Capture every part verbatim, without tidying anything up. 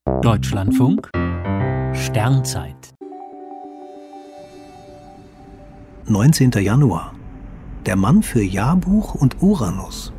Deutschlandfunk Sternzeit neunzehnter Januar. Der Mann für Jahrbuch und Uranus.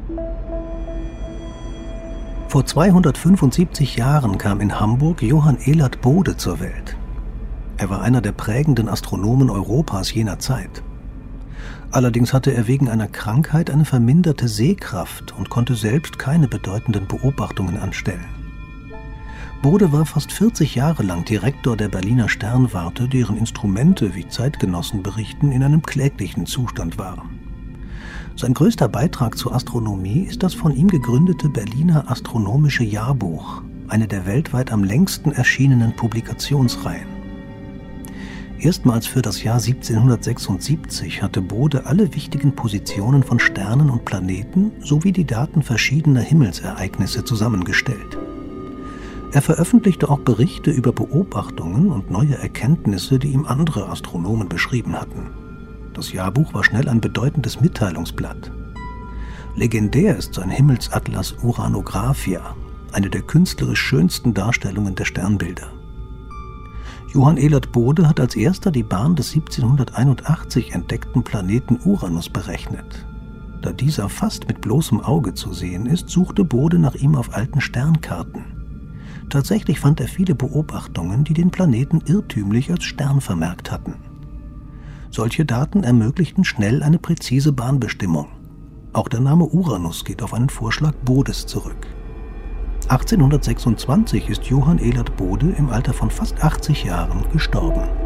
Vor zweihundertfünfundsiebzig Jahren kam in Hamburg Johann Elert Bode zur Welt. Er war einer der prägenden Astronomen Europas jener Zeit. Allerdings hatte er wegen einer Krankheit eine verminderte Sehkraft und konnte selbst keine bedeutenden Beobachtungen anstellen. Bode war fast vierzig Jahre lang Direktor der Berliner Sternwarte, deren Instrumente, wie Zeitgenossen berichten, in einem kläglichen Zustand waren. Sein größter Beitrag zur Astronomie ist das von ihm gegründete Berliner Astronomische Jahrbuch, eine der weltweit am längsten erschienenen Publikationsreihen. Erstmals für das Jahr siebzehnhundertsechsundsiebzig hatte Bode alle wichtigen Positionen von Sternen und Planeten sowie die Daten verschiedener Himmelsereignisse zusammengestellt. Er veröffentlichte auch Berichte über Beobachtungen und neue Erkenntnisse, die ihm andere Astronomen beschrieben hatten. Das Jahrbuch war schnell ein bedeutendes Mitteilungsblatt. Legendär ist sein Himmelsatlas Uranographia, eine der künstlerisch schönsten Darstellungen der Sternbilder. Johann Elert Bode hat als erster die Bahn des siebzehnhunderteinundachtzig entdeckten Planeten Uranus berechnet. Da dieser fast mit bloßem Auge zu sehen ist, suchte Bode nach ihm auf alten Sternkarten. Tatsächlich fand er viele Beobachtungen, die den Planeten irrtümlich als Stern vermerkt hatten. Solche Daten ermöglichten schnell eine präzise Bahnbestimmung. Auch der Name Uranus geht auf einen Vorschlag Bodes zurück. achtzehnhundertsechsundzwanzig ist Johann Elert Bode im Alter von fast achtzig Jahren gestorben.